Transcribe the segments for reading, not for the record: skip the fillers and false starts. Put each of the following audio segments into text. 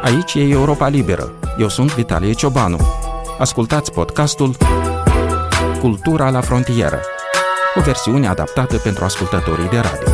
Aici e Europa Liberă. Eu sunt Vitalie Ciobanu. Ascultați podcastul Cultura la frontieră, o versiune adaptată pentru ascultătorii de radio.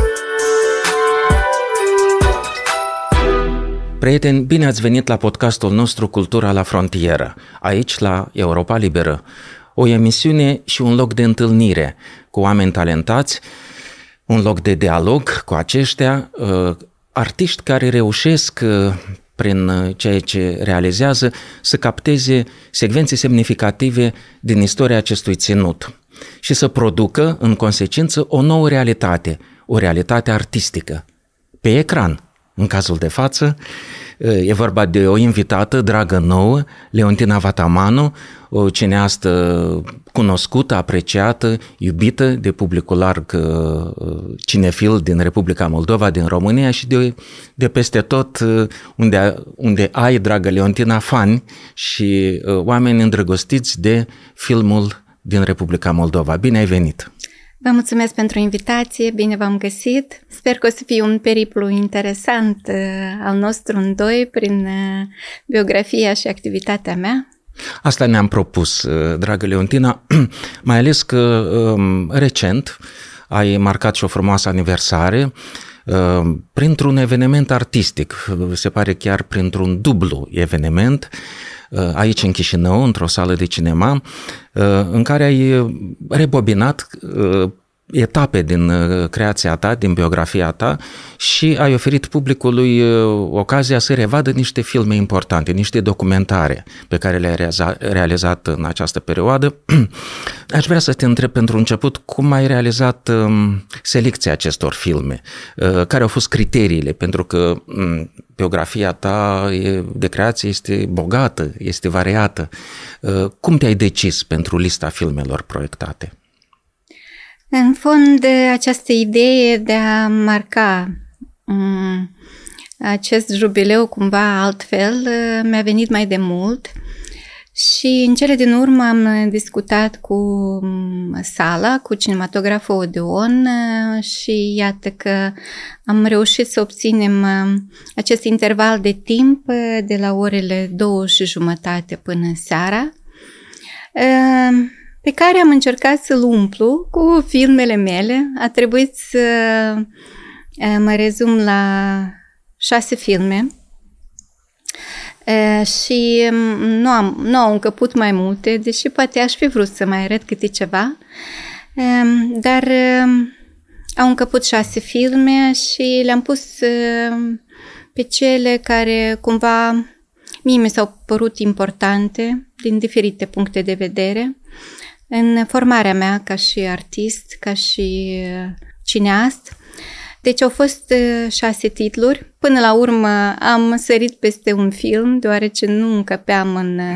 Prieteni, bine ați venit la podcastul nostru Cultura la frontieră, aici la Europa Liberă. O emisiune și un loc de întâlnire cu oameni talentați, un loc de dialog cu aceștia, artiști care reușesc prin ceea ce realizează să capteze secvențe semnificative din istoria acestui ținut și să producă în consecință o nouă realitate, o realitate artistică, pe ecran. În cazul de față, e vorba de o invitată dragă nouă, Leontina Vatamanu, o cineastă cunoscută, apreciată, iubită de publicul larg cinefil din Republica Moldova, din România și de peste tot unde ai, dragă Leontina, fani și oameni îndrăgostiți de filmul din Republica Moldova. Bine ai venit! Vă mulțumesc pentru invitație, bine v-am găsit. Sper că o să fie un periplu interesant al nostru în doi prin biografia și activitatea mea. Asta ne-am propus, dragă Leontina, mai ales că recent ai marcat și o frumoasă aniversare printr-un eveniment artistic, se pare chiar printr-un dublu eveniment, aici în Chișinău, într-o sală de cinema, în care ai rebobinat etape din creația ta, din biografia ta și ai oferit publicului ocazia să revadă niște filme importante, niște documentare pe care le-ai realizat în această perioadă. Aș vrea să te întreb pentru început cum ai realizat selecția acestor filme, care au fost criteriile, pentru că biografia ta de creație este bogată, este variată. Cum te-ai decis pentru lista filmelor proiectate? În fond, această idee de a marca acest jubileu cumva altfel mi-a venit mai de mult și în cele din urmă am discutat cu sala, cu cinematograful Odeon și iată că am reușit să obținem acest interval de timp de la orele 2:30 până seara, pe care am încercat să-l umplu cu filmele mele. A trebuit să mă rezum la 6 filme și nu au încăput mai multe, deși poate aș fi vrut să mai arăt câte ceva, dar au încăput 6 filme și le-am pus pe cele care cumva mie mi s-au părut importante din diferite puncte de vedere în formarea mea ca și artist, ca și cineast. Deci au fost 6 titluri. Până la urmă am sărit peste un film, deoarece nu încăpeam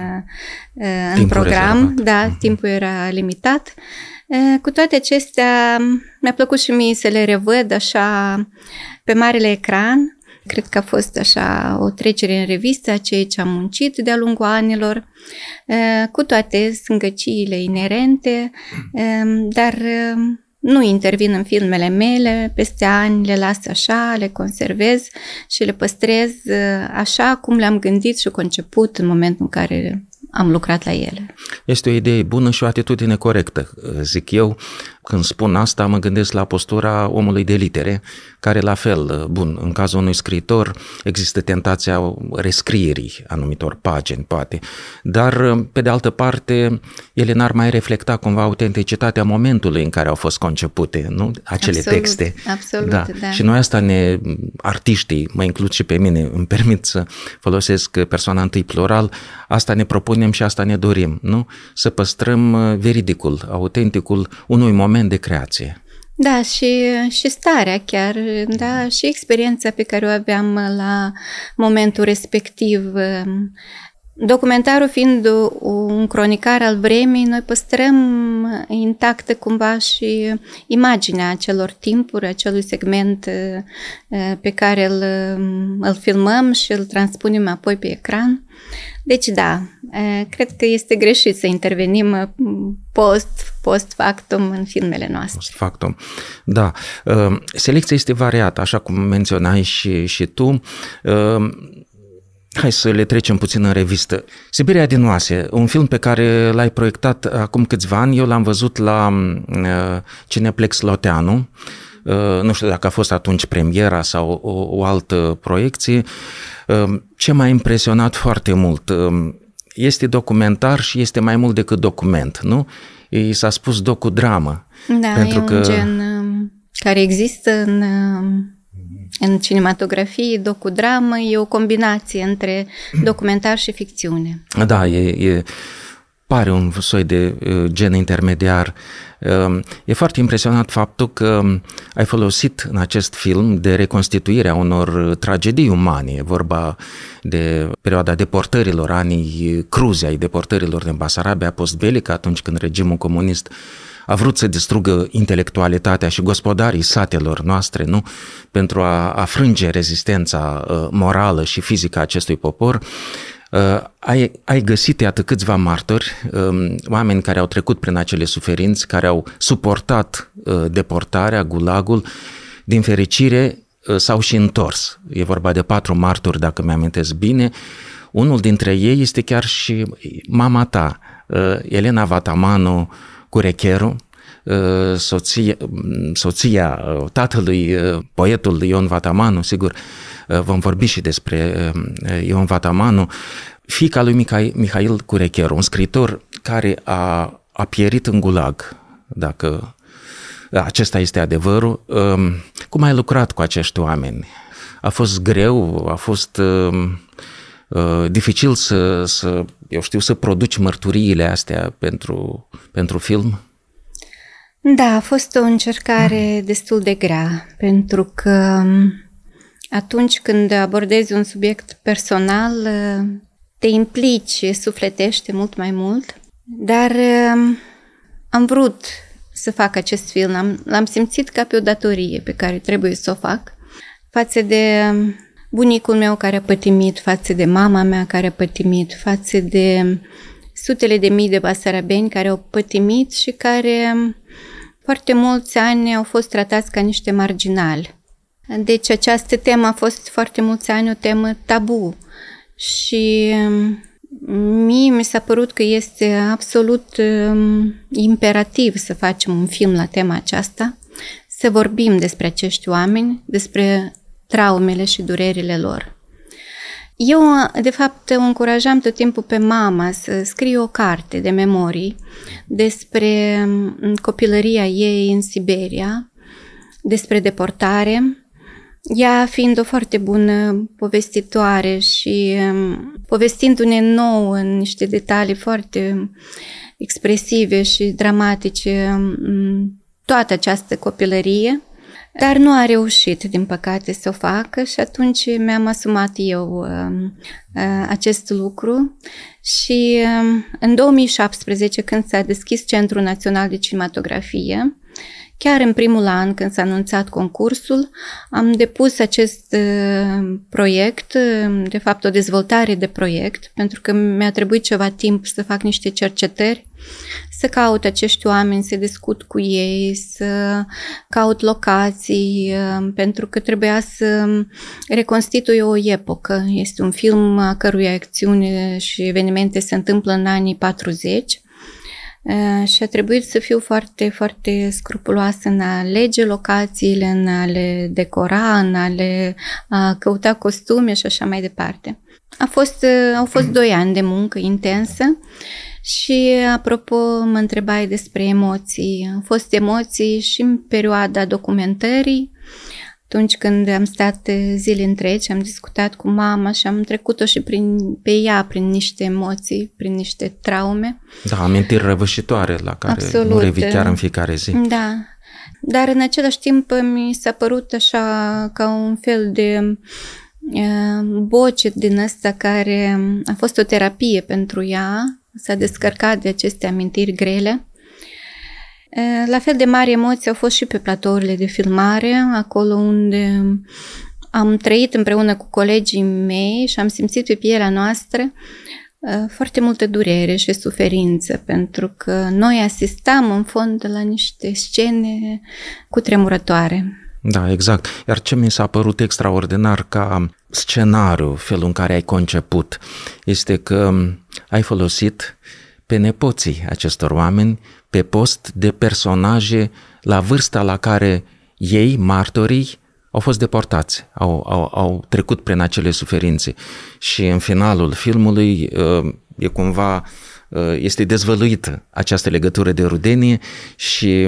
în program. Da, timpul era limitat. Cu toate acestea, mi-a plăcut și mie să le revăd așa pe marele ecran. Cred că a fost așa o trecere în revistă a ceea ce am muncit de-a lungul anilor, cu toate sângăciile inerente, dar nu intervin în filmele mele, peste ani le las așa, le conservez și le păstrez așa cum le-am gândit și conceput în momentul în care am lucrat la ele. Este o idee bună și o atitudine corectă, zic eu. Când spun asta, mă gândesc la postura omului de litere, care la fel, bun, în cazul unui scriitor există tentația rescrierii anumitor pagini, poate, dar pe de altă parte ele n-ar mai reflecta cumva autenticitatea momentului în care au fost concepute, nu? Acele texte. Absolut, da. Și noi asta artiștii, mă includ și pe mine, îmi permit să folosesc persoana întâi plural, asta ne propunem și asta ne dorim, nu? Să păstrăm veridicul, autenticul unui moment de creație. Da, și starea chiar, da, și experiența pe care o aveam la momentul respectiv. Documentarul fiind un cronicar al vremii, noi păstrăm intactă cumva și imaginea acelor timpuri, acelui segment pe care îl filmăm și îl transpunem apoi pe ecran. Deci da, cred că este greșit să intervenim post factum în filmele noastre. Post factum, da. Selecția este variată, așa cum menționai și tu. hai să le trecem puțin în revistă. Siberia din oase, un film pe care l-ai proiectat acum câțiva ani, eu l-am văzut la Cineplex Loteanu. Nu știu dacă a fost atunci premiera sau o altă proiecție. Ce m-a impresionat foarte mult, este documentar și este mai mult decât document, nu? I s-a spus docudramă. Da, pentru e un gen care există în cinematografie, docudramă, e o combinație între documentar și ficțiune. Da, pare un soi de gen intermediar. E foarte impresionant faptul că ai folosit în acest film de reconstituirea unor tragedii umane. E vorba de perioada deportărilor, anii cruzi ai deportărilor din Basarabia postbelică, atunci când regimul comunist a vrut să distrugă intelectualitatea și gospodarii satelor noastre, nu? Pentru a frânge rezistența morală și fizică a acestui popor. Ai găsit, iată, câțiva martori, oameni care au trecut prin acele suferinți, care au suportat deportarea, gulagul, din fericire s-au și întors. E vorba de 4 martori, dacă mi-amintesc bine. Unul dintre ei este chiar și mama ta, Elena Vatamanu Curecheru, soția tatălui, poetul Ion Vatamanu, sigur, vom vorbi și despre Ion Vatamanu, fiica lui Mihail Curecheru, un scriitor care a pierit în gulag, dacă acesta este adevărul. Cum ai lucrat cu acești oameni? A fost greu, a fost dificil să produci mărturiile astea pentru film? Da, a fost o încercare destul de grea, pentru că atunci când abordezi un subiect personal, te implici, sufletește mult mai mult, dar am vrut să fac acest film, l-am simțit ca pe o datorie pe care trebuie să o fac față de bunicul meu care a pătimit, față de mama mea care a pătimit, față de sutele de mii de basarabeni care au pătimit și care foarte mulți ani au fost tratați ca niște marginali. Deci această temă a fost foarte mulți ani o temă tabu și mie mi s-a părut că este absolut imperativ să facem un film la tema aceasta, să vorbim despre acești oameni, despre traumele și durerile lor. Eu, de fapt, o încurajam tot timpul pe mama să scrie o carte de memorii despre copilăria ei în Siberia, despre deportare, ea fiind o foarte bună povestitoare și povestindu-ne nou în niște detalii foarte expresive și dramatice toată această copilărie, dar nu a reușit, din păcate, să o facă și atunci mi-am asumat eu acest lucru și în 2017, când s-a deschis Centrul Național de Cinematografie, chiar în primul an, când s-a anunțat concursul, am depus acest proiect, de fapt o dezvoltare de proiect, pentru că mi-a trebuit ceva timp să fac niște cercetări, să caut acești oameni, să discut cu ei, să caut locații, pentru că trebuia să reconstitui o epocă. Este un film a cărui acțiune și evenimente se întâmplă în anii 40. Și a trebuit să fiu foarte, foarte scrupuloasă în a alege locațiile, în a le decora, în a căuta costume și așa mai departe. Au fost 2 ani de muncă intensă și, apropo, mă întrebai despre emoții. Au fost emoții și în perioada documentării, atunci când am stat zile întregi, am discutat cu mama și am trecut-o și pe ea prin niște emoții, prin niște traume. Da, amintiri răvășitoare la care Absolut. Nu revii chiar în fiecare zi. Da, dar în același timp mi s-a părut așa ca un fel de bocet din ăsta care a fost o terapie pentru ea, s-a descărcat de aceste amintiri grele. La fel de mari emoții au fost și pe platourile de filmare, acolo unde am trăit împreună cu colegii mei și am simțit pe pielea noastră foarte multă durere și suferință, pentru că noi asistam în fond la niște scene cutremurătoare. Da, exact. Iar ce mi s-a părut extraordinar ca scenariu, felul în care ai conceput, este că ai folosit pe nepoții acestor oameni pe post de personaje la vârsta la care ei, martorii, au fost deportați, au trecut prin acele suferințe. Și în finalul filmului e cumva este dezvăluită această legătură de rudenie și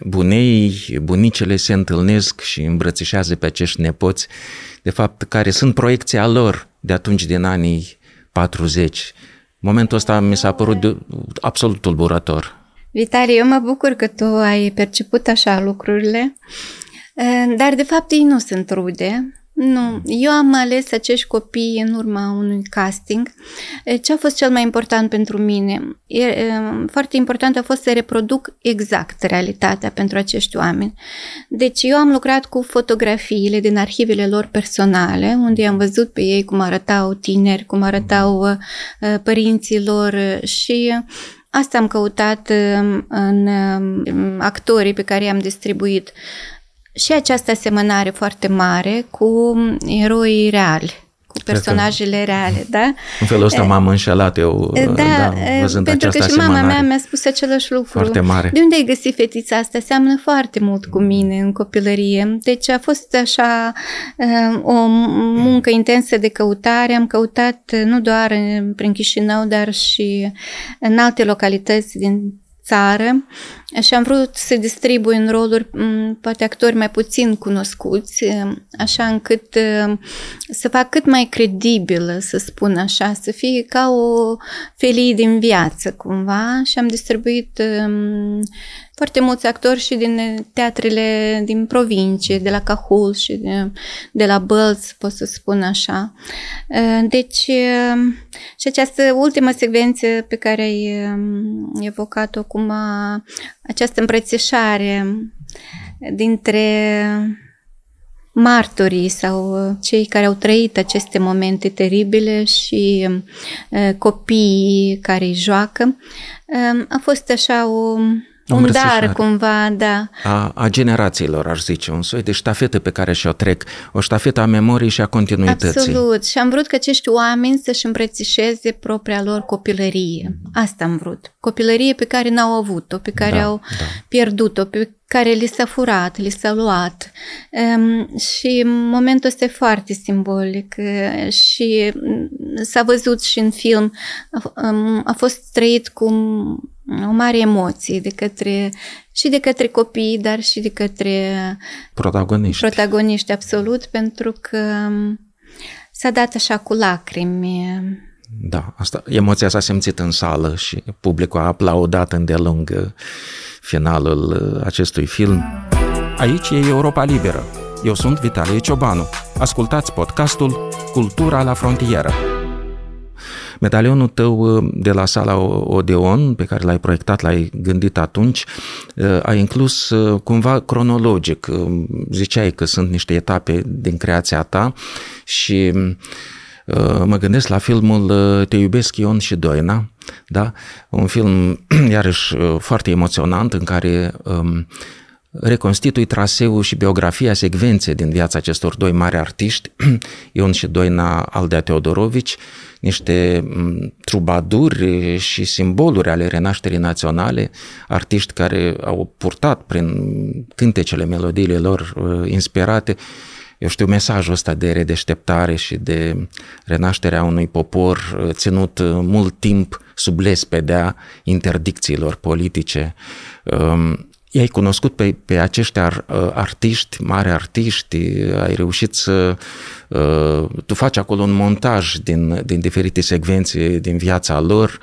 bunicele se întâlnesc și îmbrățișează pe acești nepoți, de fapt, care sunt proiecția lor de atunci, din anii 40. Momentul ăsta mi s-a părut absolut tulburător. Vitali, eu mă bucur că tu ai perceput așa lucrurile, dar de fapt ei nu sunt rude. Nu, eu am ales acești copii în urma unui casting. Ce a fost cel mai important pentru mine? Foarte important a fost să reproduc exact realitatea pentru acești oameni. Deci eu am lucrat cu fotografiile din arhivele lor personale, unde am văzut pe ei cum arătau tineri, cum arătau părinții lor și asta am căutat în actorii pe care i-am distribuit. Și această asemănare foarte mare cu eroii reali, cu personajele reale, da? În felul ăsta m-am înșelat eu, văzând pentru această că și asemănare. mama mea mi-a spus același lucru. Foarte mare. De unde ai găsit fetița asta? Seamănă foarte mult cu mine în copilărie. Deci a fost așa o muncă intensă de căutare. Am căutat nu doar prin Chișinău, dar și în alte localități din țară și am vrut să distribui în roluri poate actori mai puțin cunoscuți, așa încât să fac cât mai credibilă, să spun așa, să fie ca o felie din viață cumva și am distribuit foarte mulți actori și din teatrele din provincie, de la Cahul și de la Bălți, pot să spun așa. Deci, și această ultimă secvență pe care ai evocat-o acum, această îmbrățișare dintre martorii sau cei care au trăit aceste momente teribile și copiii care îi joacă, a fost așa un dar cumva, da. A generațiilor, aș zice, un soi de ștafetă pe care și-o trec, o ștafetă a memoriei și a continuității. Absolut. Și am vrut ca acești oameni să-și îmbrățișeze propria lor copilărie. Asta am vrut. Copilărie pe care n-au avut-o, pe care au pierdut-o, pe care li s-a furat, li s-a luat. Și momentul ăsta e foarte simbolic și s-a văzut și în film, a fost trăit cu o mare emoție de către copii, dar și de către protagoniști, absolut, pentru că s-a dat așa cu lacrimi. Da, emoția s-a simțit în sală și publicul a aplaudat îndelung finalul acestui film. Aici e Europa Liberă. Eu sunt Vitalie Ciobanu. Ascultați podcastul Cultura la frontieră. Medalionul tău de la sala Odeon, pe care l-ai proiectat, l-ai gândit atunci, ai inclus cumva cronologic. Ziceai că sunt niște etape din creația ta și mă gândesc la filmul Te iubesc Ion și Doina, da? Un film iarăși foarte emoționant în care reconstitui traseul și biografia, secvențe din viața acestor doi mari artiști, Ion și Doina Aldea Teodorovici, niște trubaduri și simboluri ale renașterii naționale, artiști care au purtat prin cântecele, melodiile lor inspirate, eu știu, mesajul ăsta de redeșteptare și de renașterea unui popor ținut mult timp sub lespedea interdicțiilor politice. I-ai cunoscut pe acești artiști, mari artiști, ai reușit să... tu faci acolo un montaj din diferite secvențe din viața lor.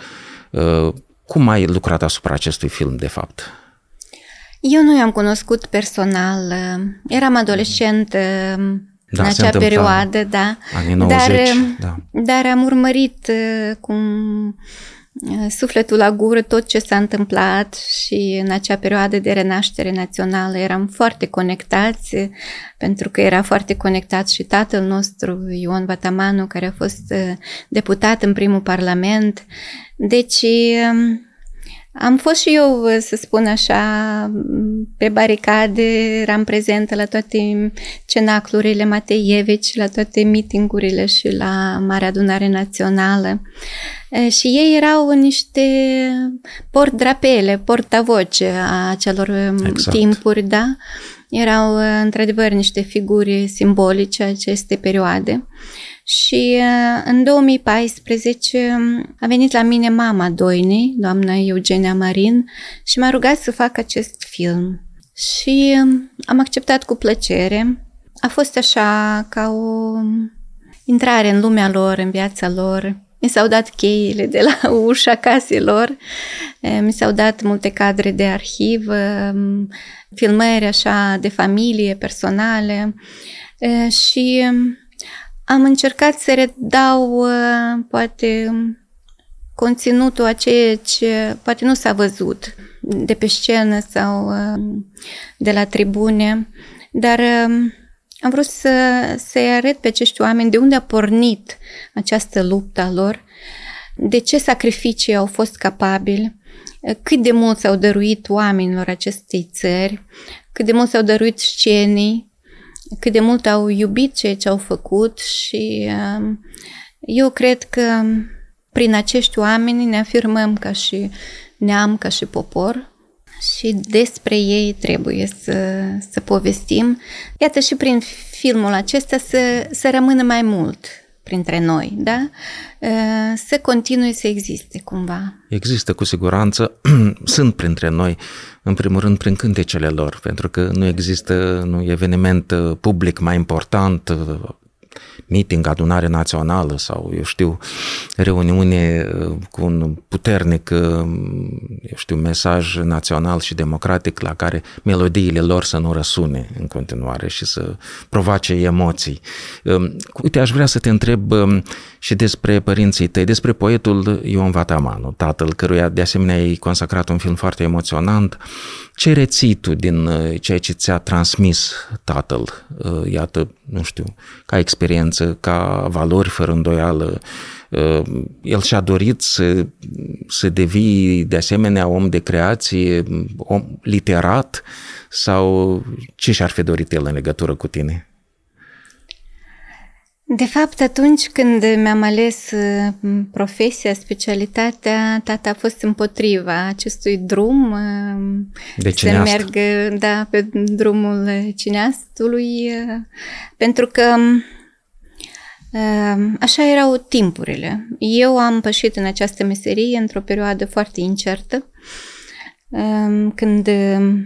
Cum ai lucrat asupra acestui film, de fapt? Eu nu i-am cunoscut personal. Eram adolescent în acea perioadă, da. Anii 90, dar am urmărit cum sufletul la gură tot ce s-a întâmplat și în acea perioadă de renaștere națională eram foarte conectați, pentru că era foarte conectat și tatăl nostru, Ion Vatamanu, care a fost deputat în primul parlament. Deci Am fost și eu, să spun așa, pe baricade, eram prezentă la toate cenaclurile Mateievici, la toate mitingurile și la Marea Adunare Națională. Și ei erau niște port-drapele, portavoce a acelor timpuri, da? Erau, într-adevăr, niște figuri simbolice aceste perioade. Și în 2014 a venit la mine mama Doinei, doamna Eugenia Marin, și m-a rugat să fac acest film. Și am acceptat cu plăcere. A fost așa ca o intrare în lumea lor, în viața lor. Mi s-au dat cheile de la ușa caselor, mi s-au dat multe cadre de arhiv, filmări așa de familie, personale și am încercat să redau poate conținutul a ceea ce poate nu s-a văzut de pe scenă sau de la tribune, dar am vrut să-i arăt pe acești oameni de unde a pornit această luptă a lor, de ce sacrificii au fost capabili, cât de mult s-au dăruit oamenilor acestei țări, cât de mult s-au dăruit scenei, cât de mult au iubit ceea ce au făcut și eu cred că prin acești oameni ne afirmăm ca și neam, ca și popor și despre ei trebuie să povestim. Iată și prin filmul acesta să rămână mai mult printre noi, da? Să continue să existe cumva. Există cu siguranță, sunt printre noi, în primul rând prin cântecele lor, pentru că nu există un eveniment public mai important, meeting, adunare națională sau, eu știu, reuniune cu un puternic, eu știu, mesaj național și democratic la care melodiile lor să nu răsune în continuare și să provoace emoții. Uite, aș vrea să te întreb și despre părinții tăi, despre poetul Ion Vatamanu, tatăl căruia de asemenea ai consacrat un film foarte emoționant. Ce reții tu din ceea ce ți-a transmis tatăl? Iată, nu știu, ca experiență, ca valori fără îndoială. El și-a dorit să devii de asemenea om de creație, om literat, sau ce și-ar fi dorit el în legătură cu tine? De fapt, atunci când mi-am ales profesia, specialitatea, tata a fost împotriva acestui drum, de să merg pe drumul cineastului, pentru că așa erau timpurile. Eu am pășit în această meserie într-o perioadă foarte incertă, când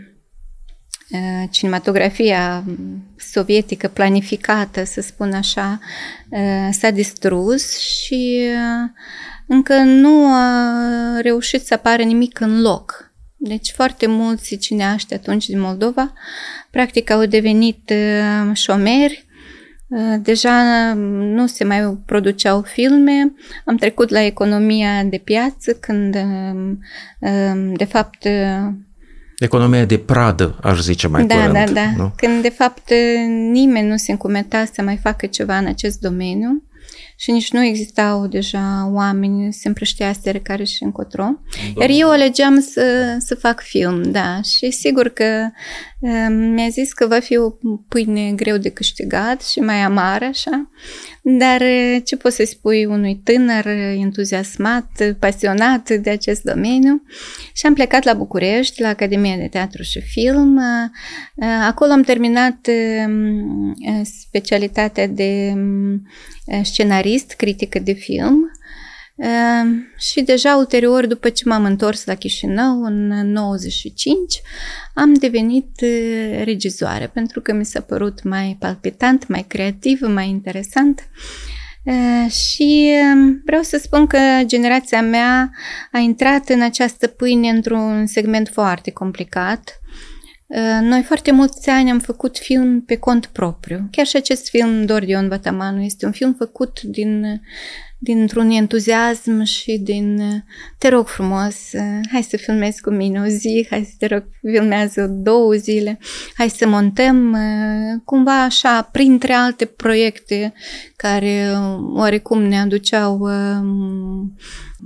cinematografia sovietică planificată, să spun așa, s-a distrus și încă nu a reușit să apară nimic în loc. Deci foarte mulți cineaști atunci din Moldova practic au devenit șomeri, deja nu se mai produceau filme, am trecut la economia de piață când de fapt economia de pradă, aș zice mai curând. Da. Nu? Când, de fapt, nimeni nu se încumeta să mai facă ceva în acest domeniu și nici nu existau deja oameni, se împrășteaseră care și încotro. Iar eu alegeam să fac film, da. Și sigur că mi-a zis că va fi o pâine greu de câștigat și mai amară, așa. Dar ce poți să spui unui tânăr entuziasmat, pasionat de acest domeniu? Și am plecat la București, la Academia de Teatru și Film. Acolo am terminat specialitatea de scenarist, critică de film. Și deja ulterior, după ce m-am întors la Chișinău în 95, am devenit regizoare, pentru că mi s-a părut mai palpitant, mai creativ, mai interesant. Și vreau să spun că generația mea a intrat în această pâine într-un segment foarte complicat. Noi foarte mulți ani am făcut film pe cont propriu. Chiar și acest film, Dor de Ion Vatamanu, este un film făcut dintr-un entuziasm și te rog frumos, hai să filmezi cu mine o zi, hai să te rog, filmează 2 zile, hai să montăm, cumva așa, printre alte proiecte care oarecum ne aduceau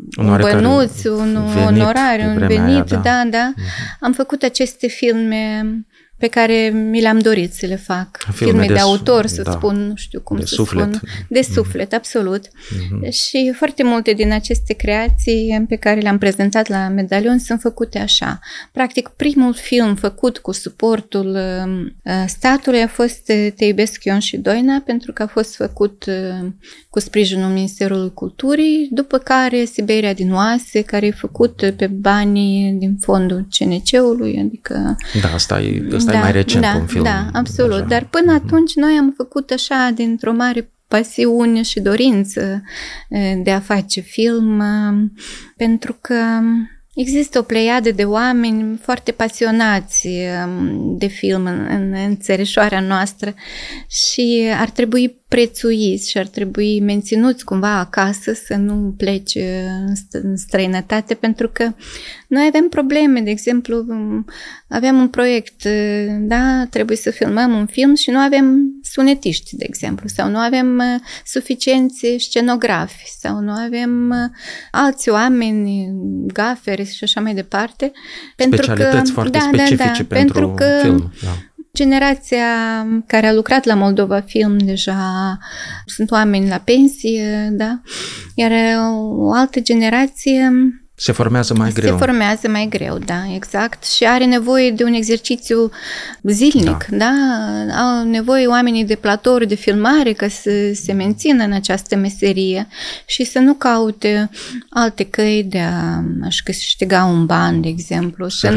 un bănuț, un onorariu, un venit, da. Am făcut aceste filme pe care mi le-am dorit să le fac. Filme de autor, să spun, nu știu cum să spun. De suflet, absolut. Și foarte multe din aceste creații pe care le-am prezentat la Medalion sunt făcute așa. Practic, primul film făcut cu suportul statului a fost Te iubesc Ion și Doina, pentru că a fost făcut cu sprijinul Ministerului Culturii, după care Siberia din oase, care e făcut pe banii din fondul CNC-ului, adică... Da, asta e mai recent un film. Da, absolut. Așa. Dar până atunci noi am făcut așa dintr-o mare pasiune și dorință de a face film, pentru că există o pleiadă de oameni foarte pasionați de film în țărișoara noastră și ar trebui prețuiți și ar trebui menținuți cumva acasă, să nu plece în străinătate, pentru că noi avem probleme. De exemplu, aveam un proiect, trebuie să filmăm un film și nu avem sunetiști, de exemplu, sau nu avem suficienți scenografi, sau nu avem alți oameni, gaferi și așa mai departe. Specialități foarte specifice pentru film. Da. Generația care a lucrat la Moldova Film deja sunt oameni la pensie, da? Iar o altă generație se formează mai greu, da, exact. Și are nevoie de un exercițiu zilnic, da? Au nevoie oamenii de platouri de filmare ca să se mențină în această meserie și să nu caute alte căi de a-și câștiga un ban, de exemplu. Să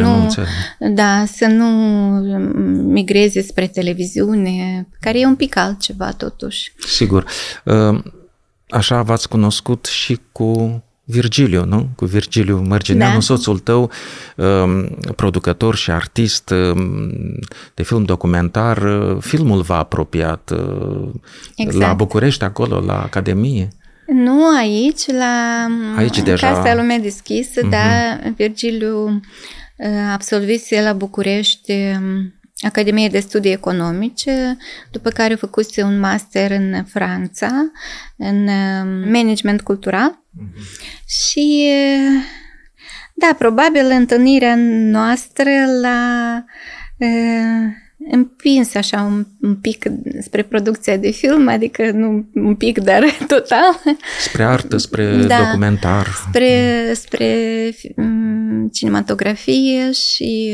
nu migreze spre televiziune, care e un pic altceva, totuși. Sigur. Așa v-ați cunoscut și cu Virgiliu, nu? Cu Virgiliu Mărgineanu, soțul tău, producător și artist de film documentar. Filmul v-a apropiat la București, acolo, la Academie? Nu, aici deja. Casa Lumea Deschisă, da. Virgiliu absolvise la București Academie de Studii Economice, după care făcuse un master în Franța, în management cultural. Și, da, probabil întâlnirea noastră l-a împins așa un pic spre producția de film, adică nu un pic, dar total. Spre artă, spre documentar. Spre cinematografie și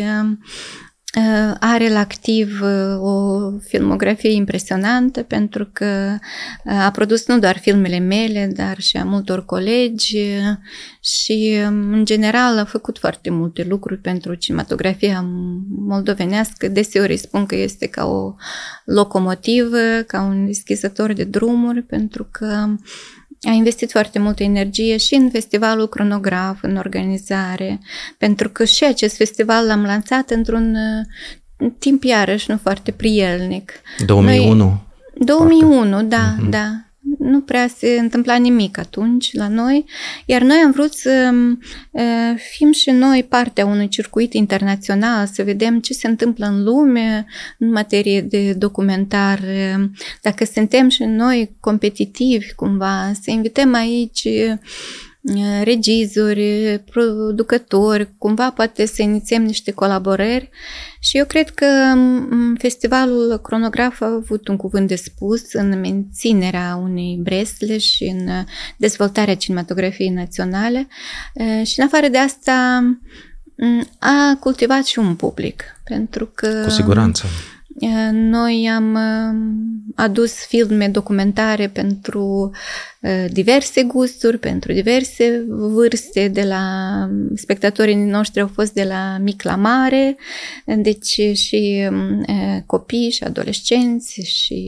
are la activ o filmografie impresionantă, pentru că a produs nu doar filmele mele, dar și a multor colegi și, în general, a făcut foarte multe lucruri pentru cinematografia moldovenească. Deseori îi spun că este ca o locomotivă, ca un deschizător de drumuri, pentru că a investit foarte multă energie și în festivalul Cronograf, în organizare, pentru că și acest festival l-am lansat într-un timp iarăși nu foarte prielnic. 2001? 2001, da, da. Nu prea se întâmpla nimic atunci la noi, iar noi am vrut să fim și noi partea unui circuit internațional, să vedem ce se întâmplă în lume în materie de documentar, dacă suntem și noi competitivi cumva, să invităm aici regizori, producători, cumva poate să inițiem niște colaborări și eu cred că festivalul Cronograf a avut un cuvânt de spus în menținerea unei bresle și în dezvoltarea cinematografiei naționale și în afară de asta a cultivat și un public, pentru că cu siguranță noi am adus filme documentare pentru diverse gusturi, pentru diverse vârste, de la spectatorii noștri au fost de la mic la mare, deci și copii și adolescenți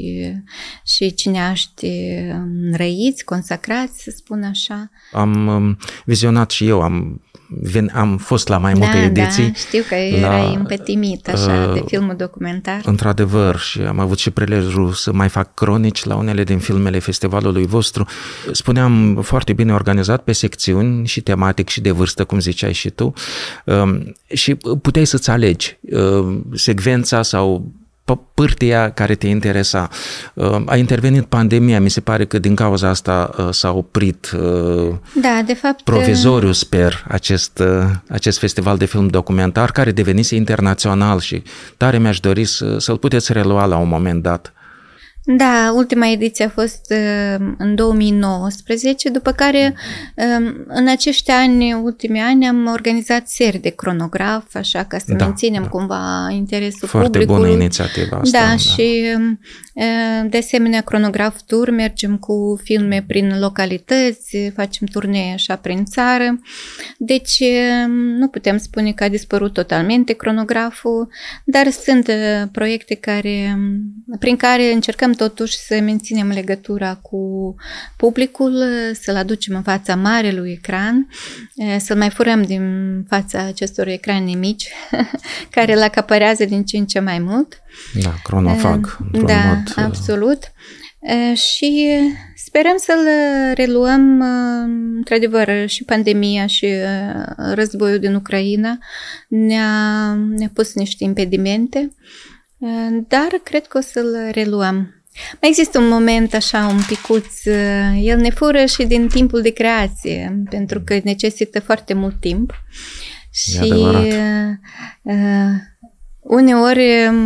și cineaști răiți, consacrați, să spun așa. Am vizionat și eu, am fost la mai multe ediții. Da, știu că erai împătimit așa de filmul documentar. Într-adevăr, și am avut și prilejul să mai fac cronici la unele din filmele festivalului vostru. Spuneam, foarte bine organizat pe secțiuni și tematic și de vârstă, cum ziceai și tu, și puteai să-ți alegi secvența sau pârtia care te interesa. A intervenit pandemia, mi se pare că din cauza asta s-a oprit de fapt, provizoriu, sper, acest festival de film documentar, care devenise internațional și tare mi-aș dori să-l puteți relua la un moment dat. Da, ultima ediție a fost în 2019, după care în acești ultimii ani am organizat serii de cronograf, așa ca să menținem cumva interesul foarte publicului. Bună inițiativă asta. Și de asemenea cronograf tour, mergem cu filme prin localități, facem turnee așa prin țară, deci nu putem spune că a dispărut totalmente cronograful, dar sunt proiecte prin care încercăm totuși să menținem legătura cu publicul, să-l aducem în fața marelui ecran, să-l mai furăm din fața acestor ecrane mici, care îl acaparează din ce în ce mai mult. Da, cronofag. Absolut. Și sperăm să-l reluăm, într-adevăr, și pandemia și războiul din Ucraina ne-a pus niște impedimente, dar cred că o să-l reluăm. Mai există un moment așa, un picuț, el ne fură și din timpul de creație, pentru că necesită foarte mult timp. Și uneori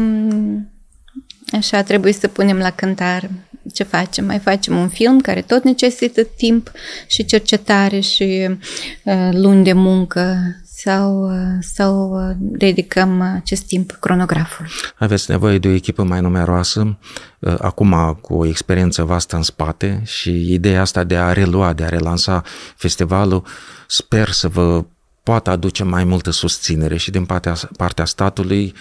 așa trebuie să punem la cântar ce facem. Mai facem un film care tot necesită timp și cercetare și luni de muncă sau dedicăm acest timp cronografului. Aveți nevoie de o echipă mai numeroasă, acum cu o experiență vastă în spate, și ideea asta de a relua, de a relansa festivalul, sper să vă poată aduce mai multă susținere și din partea statului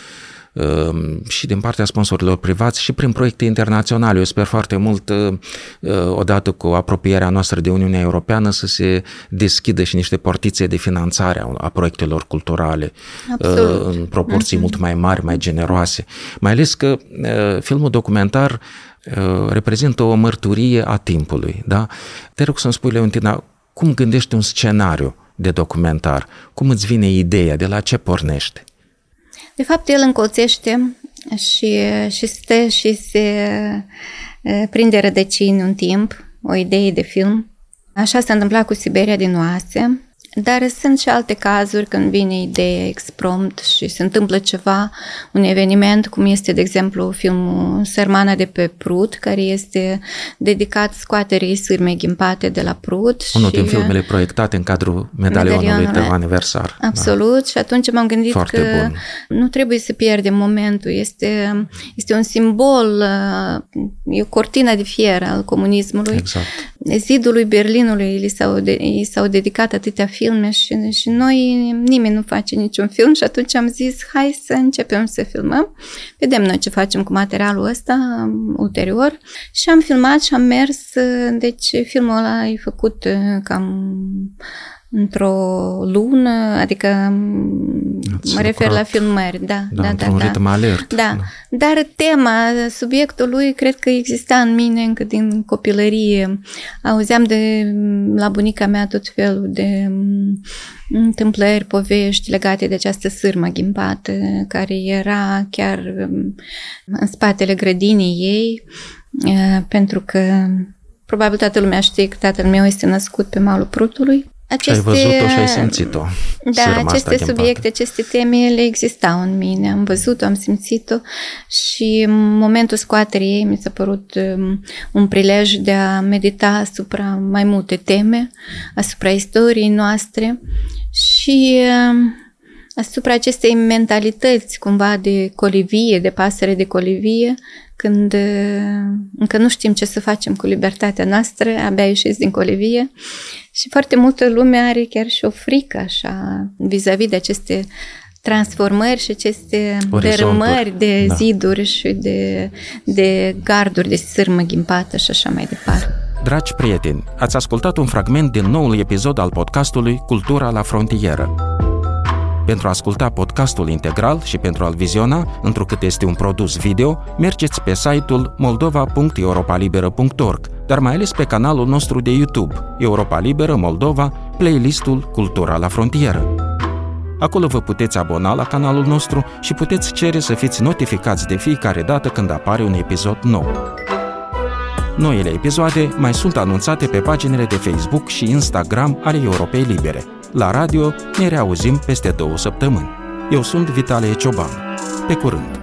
și din partea sponsorilor privați și prin proiecte internaționale. Eu sper foarte mult, odată cu apropierea noastră de Uniunea Europeană, să se deschidă și niște portițe de finanțare a proiectelor culturale. Absolut. În proporții mult mai mari, mai generoase. Mai ales că filmul documentar reprezintă o mărturie a timpului. Da? Te rog să-mi spui, Leontina, cum gândești un scenariu de documentar? Cum îți vine ideea? De la ce pornește? De fapt, el încolțește și stă și se prinde rădăcini un timp, o idee de film. Așa s-a întâmplat cu Siberia din Oase, dar sunt și alte cazuri când vine ideea exprompt și se întâmplă ceva, un eveniment, cum este, de exemplu, filmul Sărmana de pe Prut, care este dedicat scoaterii sârmei ghimpate de la Prut. Unul din filmele proiectate în cadrul medalionului tău aniversar. Absolut, și atunci m-am gândit foarte că bun. Nu trebuie să pierdem momentul, este un simbol, e o cortină de fier al comunismului. Exact. Zidului Berlinului i s-au dedicat atâtea filme și noi, nimeni nu face niciun film și atunci am zis, hai să începem să filmăm. Vedem noi ce facem cu materialul ăsta ulterior. Și am filmat și am mers, deci filmul ăla e făcut cam într-o lună, adică mă refer la filmări, da. Într-un ritm alert. Da, dar subiectul lui, cred că exista în mine încă din copilărie. Auzeam la bunica mea tot felul de întâmplări, povești legate de această sârmă ghimpată, care era chiar în spatele grădinii ei, pentru că probabil toată lumea știe că tatăl meu este născut pe malul Prutului. Și ai văzut-o și ai simțit-o. Da, aceste subiecte, aceste teme, le existau în mine. Am văzut-o, am simțit-o și în momentul scoaterii ei mi s-a părut un prilej de a medita asupra mai multe teme, asupra istoriei noastre și asupra acestei mentalități cumva de colivie, de pasăre de colivie, când încă nu știm ce să facem cu libertatea noastră, abia ieșiți din colivie. Și foarte multă lume are chiar și o frică așa vis-a-vis de aceste transformări și aceste dărâmări de ziduri și de garduri de sârmă ghimpată și așa mai departe. Dragi prieteni, ați ascultat un fragment din noul episod al podcastului Cultura la frontieră. Pentru a asculta podcastul integral și pentru a-l viziona, întrucât este un produs video, mergeți pe site-ul moldova.europalibera.org, dar mai ales pe canalul nostru de YouTube, Europa Liberă Moldova, playlistul Cultura la frontieră. Acolo vă puteți abona la canalul nostru și puteți cere să fiți notificați de fiecare dată când apare un episod nou. Noile episoade mai sunt anunțate pe paginile de Facebook și Instagram ale Europei Libere. La radio ne reauzim peste 2 săptămâni. Eu sunt Vitalie Cioban. Pe curând!